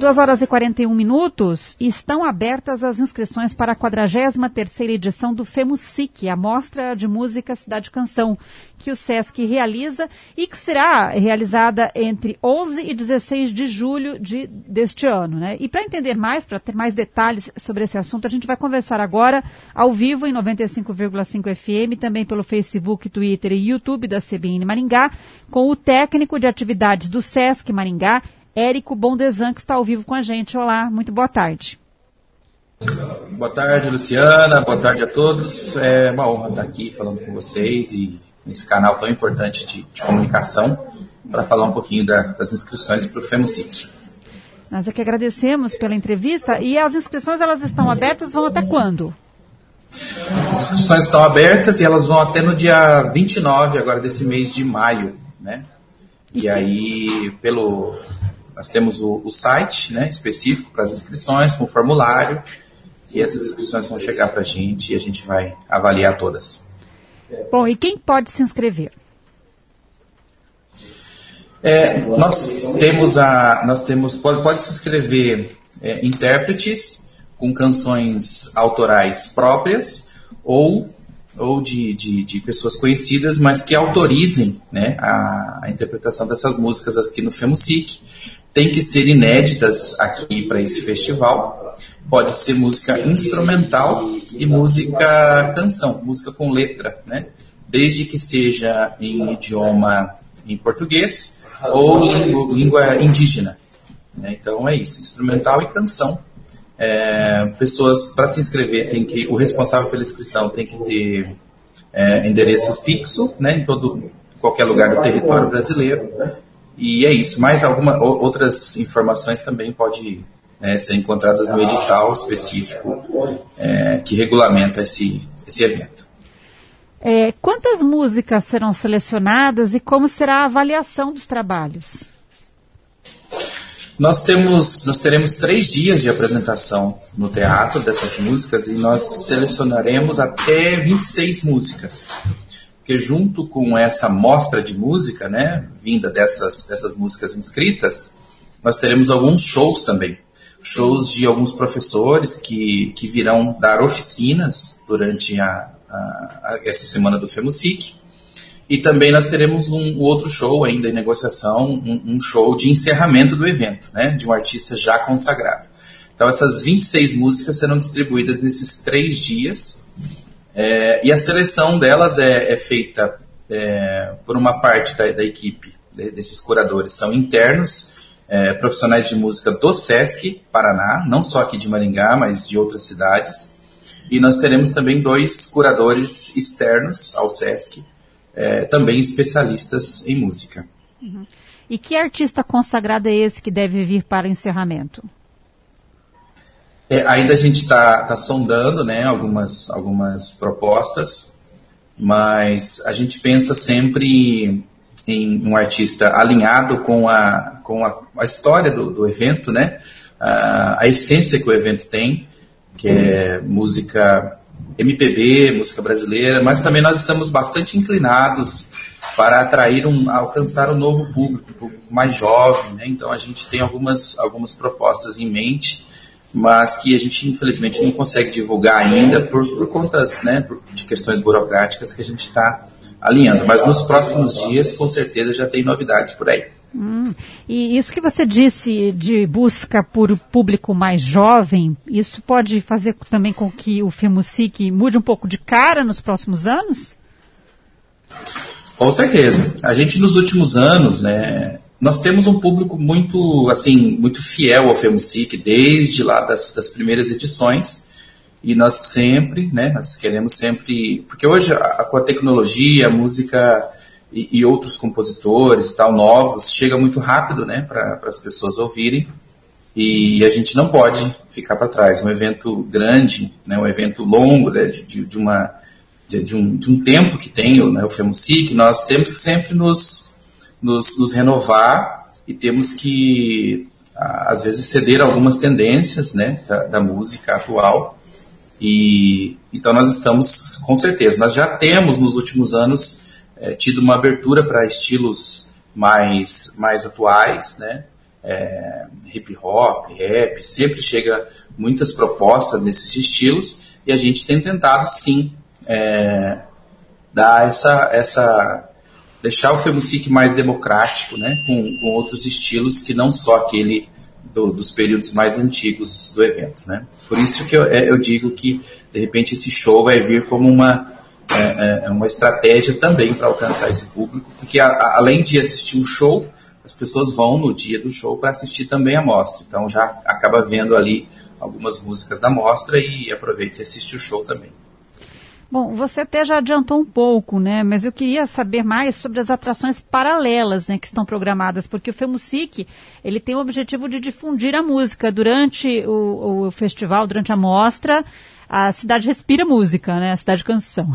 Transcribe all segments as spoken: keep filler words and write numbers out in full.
duas horas e quarenta e um minutos, estão abertas as inscrições para a quadragésima terceira edição do FEMUSIC, a Mostra de Música Cidade Canção, que o SESC realiza e que será realizada entre onze e dezesseis de julho de, deste ano, né? E para entender mais, para ter mais detalhes sobre esse assunto, a gente vai conversar agora ao vivo em noventa e cinco vírgula cinco F M, também pelo Facebook, Twitter e YouTube da C B N Maringá, com o técnico de atividades do SESC Maringá, Érico Bondesan, que está ao vivo com a gente. Olá, muito boa tarde. Boa tarde, Luciana. Boa tarde a todos. É uma honra estar aqui falando com vocês e nesse canal tão importante de, de comunicação para falar um pouquinho da, das inscrições para o FEMUSIC. Nós é que agradecemos pela entrevista. E as inscrições, elas estão abertas, vão até quando? As inscrições estão abertas e elas vão até no dia vinte e nove agora desse mês de maio, né? E, e aí, pelo... Nós temos o, o site, né, específico para as inscrições, com o formulário, e essas inscrições vão chegar para a gente e a gente vai avaliar todas. Bom, e quem pode se inscrever? É, nós temos, a, nós temos pode, pode se inscrever é, intérpretes com canções autorais próprias ou, ou de, de, de pessoas conhecidas, mas que autorizem, né, a, a interpretação dessas músicas aqui no FEMUSIC. Tem que ser inéditas aqui para esse festival. Pode ser música instrumental e música canção, música com letra, né? Desde que seja em idioma em português ou língua, língua indígena. Né? Então é isso, instrumental e canção. É, pessoas, para se inscrever, tem que, o responsável pela inscrição tem que ter é, endereço fixo, né, em todo, qualquer lugar do território brasileiro. E é isso, mais algumas outras informações também podem é, ser encontradas no edital específico é, que regulamenta esse, esse evento. É, quantas músicas serão selecionadas e como será a avaliação dos trabalhos? Nós, temos, nós teremos três dias de apresentação no teatro dessas músicas e nós selecionaremos até vinte e seis músicas. Porque junto com essa mostra de música, né, vinda dessas, dessas músicas inscritas, nós teremos alguns shows também. Shows de alguns professores que, que virão dar oficinas durante a, a, a, essa semana do FEMUSIC. E também nós teremos um outro show ainda em negociação, um, um show de encerramento do evento, né, de um artista já consagrado. Então essas vinte e seis músicas serão distribuídas nesses três dias. É, e a seleção delas é, é feita é, por uma parte da, da equipe, de, desses curadores, são internos, é, profissionais de música do SESC Paraná, não só aqui de Maringá, mas de outras cidades. E nós teremos também dois curadores externos ao SESC, é, também especialistas em música. Uhum. E que artista consagrado é esse que deve vir para o encerramento? É, ainda a gente está tá sondando, né, algumas, algumas propostas, mas a gente pensa sempre em um artista alinhado com a, com a, a história do, do evento, né, a, a essência que o evento tem, que é música M P B, música brasileira, mas também nós estamos bastante inclinados para atrair um, alcançar um novo público, um público mais jovem, né, então a gente tem algumas, algumas propostas em mente, mas que a gente, infelizmente, não consegue divulgar ainda por, por contas, né, por, de questões burocráticas que a gente está alinhando. Mas nos próximos dias, com certeza, já tem novidades por aí. Hum, e isso que você disse de busca por público mais jovem, isso pode fazer também com que o FEMUSIC mude um pouco de cara nos próximos anos? Com certeza. A gente, nos últimos anos, né... Nós temos um público muito, assim, muito fiel ao FEMUSIC, desde lá das, das primeiras edições, e nós sempre, né, nós queremos sempre, porque hoje a, com a tecnologia, a música e, e outros compositores e tal, novos, chega muito rápido, né, para as pessoas ouvirem, e a gente não pode ficar para trás. Um evento grande, né, um evento longo, né, de, de, de, uma, de, de, um, de um tempo que tem, né, o FEMUSIC, nós temos que sempre nos Nos, nos renovar e temos que, às vezes, ceder algumas tendências, né, da, da música atual. E, então nós estamos, com certeza, nós já temos nos últimos anos é, tido uma abertura para estilos mais, mais atuais, né, é, hip hop, rap, sempre chega muitas propostas nesses estilos, e a gente tem tentado sim é, dar essa, essa deixar o FEMUSIC mais democrático, né, com, com outros estilos que não só aquele do, dos períodos mais antigos do evento, né. Por isso que eu, eu digo que de repente esse show vai vir como uma é, é uma estratégia também para alcançar esse público, porque a, a, além de assistir o show, as pessoas vão no dia do show para assistir também a mostra, então já acaba vendo ali algumas músicas da mostra e aproveita e assiste o show também. Bom, você até já adiantou um pouco, né? Mas eu queria saber mais sobre as atrações paralelas, né, que estão programadas, porque o FEMUSIC, ele tem o objetivo de difundir a música. Durante o, o festival, durante a mostra, a cidade respira música, né? A cidade canção.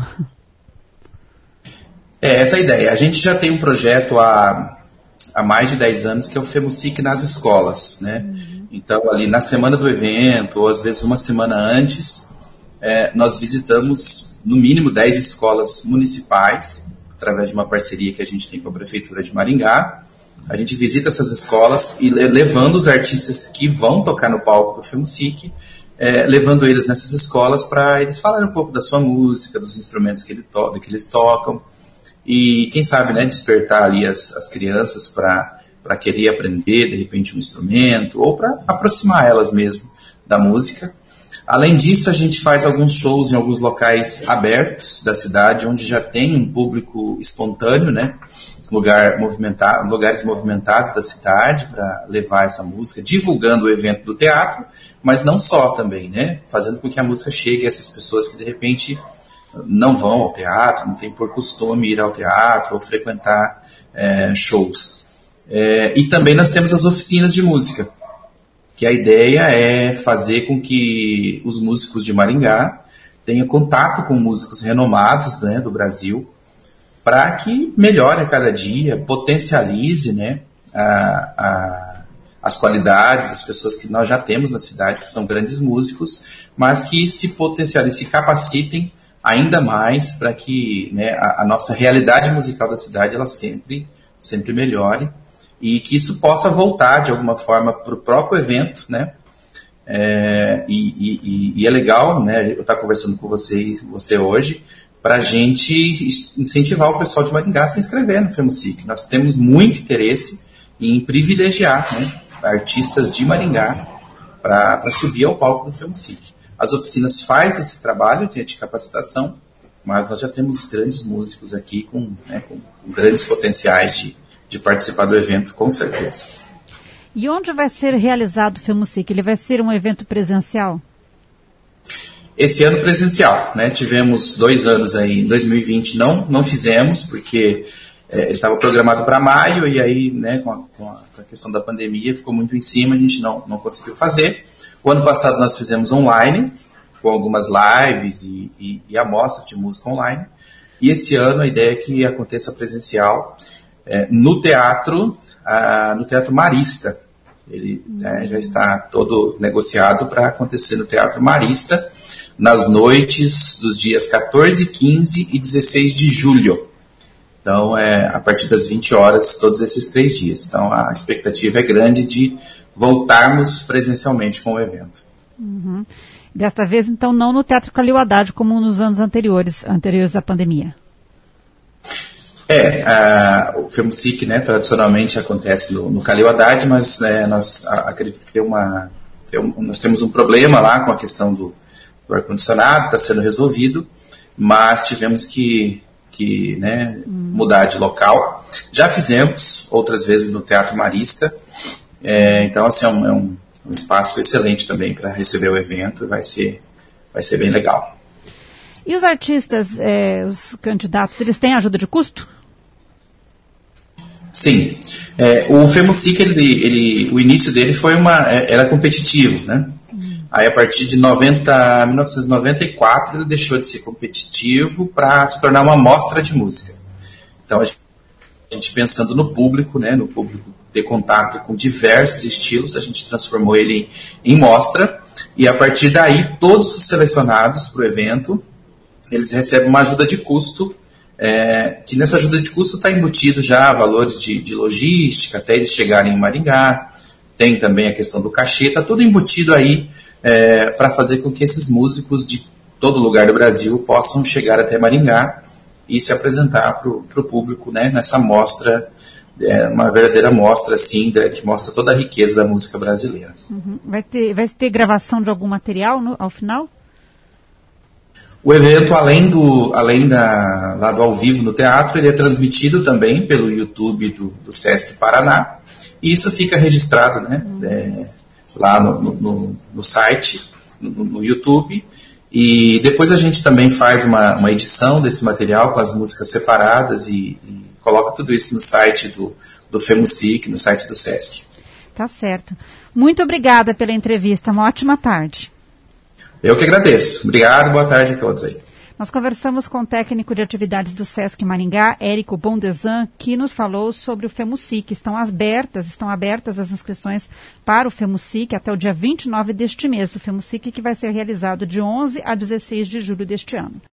É, essa é a ideia. A gente já tem um projeto há, há mais de dez anos que é o FEMUSIC nas escolas, né? Uhum. Então, ali na semana do evento, ou às vezes uma semana antes, é, nós visitamos no mínimo dez escolas municipais, através de uma parceria que a gente tem com a Prefeitura de Maringá. A gente visita essas escolas e levando os artistas que vão tocar no palco do FEMUSIC, é, levando eles nessas escolas para eles falarem um pouco da sua música, dos instrumentos que, ele to- que eles tocam, e quem sabe, né, despertar ali as, as crianças para para querer aprender, de repente, um instrumento, ou para aproximar elas mesmo da música. Além disso, a gente faz alguns shows em alguns locais abertos da cidade, onde já tem um público espontâneo, né? Lugar movimentado, lugares movimentados da cidade para levar essa música, divulgando o evento do teatro, mas não só também, né? Fazendo com que a música chegue a essas pessoas que, de repente, não vão ao teatro, não tem por costume ir ao teatro ou frequentar é, shows. É, e também nós temos as oficinas de música, que a ideia é fazer com que os músicos de Maringá tenham contato com músicos renomados, né, do Brasil, para que melhore a cada dia, potencialize, né, a, a, as qualidades, as pessoas que nós já temos na cidade, que são grandes músicos, mas que se potencializem, se capacitem ainda mais para que, né, a, a nossa realidade musical da cidade ela sempre, sempre melhore. E que isso possa voltar de alguma forma para o próprio evento, né? É, e, e, e é legal, né, eu estar conversando com você, você hoje, para a gente incentivar o pessoal de Maringá a se inscrever no FEMUSIC. Nós temos muito interesse em privilegiar, né, artistas de Maringá para subir ao palco do FEMUSIC. As oficinas fazem esse trabalho de, de capacitação, mas nós já temos grandes músicos aqui com, né, com, com grandes potenciais de de participar do evento, com certeza. E onde vai ser realizado o FEMUSIC? Ele vai ser um evento presencial? Esse ano presencial, né? Tivemos dois anos aí, em dois mil e vinte não, não fizemos, porque é, ele estava programado para maio, e aí, né, com a, com, a, com a questão da pandemia, ficou muito em cima, a gente não, não conseguiu fazer. O ano passado nós fizemos online, com algumas lives e, e, e amostra de música online, e esse ano a ideia é que aconteça presencial, É, no teatro, ah, no Teatro Marista. Ele é, já está todo negociado para acontecer no Teatro Marista, nas noites dos dias quatorze, quinze e dezesseis de julho. Então, é, a partir das vinte horas, todos esses três dias. Então, a expectativa é grande de voltarmos presencialmente com o evento. Uhum. Desta vez, então, não no Teatro Calil Haddad, como nos anos anteriores, anteriores à pandemia. É, a, o FEMUSIC, né, tradicionalmente acontece no, no Calil Haddad, mas né, nós a, acredito que tem uma, tem um, nós temos um problema lá com a questão do, do ar-condicionado, está sendo resolvido, mas tivemos que, que né, hum. mudar de local. Já fizemos outras vezes no Teatro Marista, é, então assim, é, um, é um, um espaço excelente também para receber o evento, vai ser, vai ser bem legal. E os artistas, é, os candidatos, eles têm ajuda de custo? Sim, é, o FEMUSIC, ele, ele, o início dele foi uma, era competitivo, né? Hum. Aí a partir de noventa, mil novecentos e noventa e quatro ele deixou de ser competitivo para se tornar uma mostra de música. Então a gente, a gente pensando no público, né, no público ter contato com diversos estilos, a gente transformou ele em mostra, e a partir daí todos os selecionados para o evento, eles recebem uma ajuda de custo, É, que nessa ajuda de custo está embutido já valores de, de logística, até eles chegarem em Maringá, tem também a questão do cachê, está tudo embutido aí é, para fazer com que esses músicos de todo lugar do Brasil possam chegar até Maringá e se apresentar para o público, né, nessa mostra, é, uma verdadeira mostra assim, que mostra toda a riqueza da música brasileira. Uhum. Vai ter, vai ter gravação de algum material no, ao final? O evento, além do, além da, lá do ao vivo no teatro, ele é transmitido também pelo YouTube do, do Sesc Paraná, e isso fica registrado, né, uhum. é, lá no, no, no site, no, no YouTube, e depois a gente também faz uma, uma edição desse material com as músicas separadas e, e coloca tudo isso no site do, do FEMUSIC, no site do Sesc. Tá certo. Muito obrigada pela entrevista, uma ótima tarde. Eu que agradeço. Obrigado, boa tarde a todos aí. Nós conversamos com o técnico de atividades do Sesc Maringá, Érico Bondesan, que nos falou sobre o FEMUSIC. Estão abertas, estão abertas as inscrições para o FEMUSIC até o dia vinte e nove deste mês. O FEMUSIC que vai ser realizado de onze a dezesseis de julho deste ano.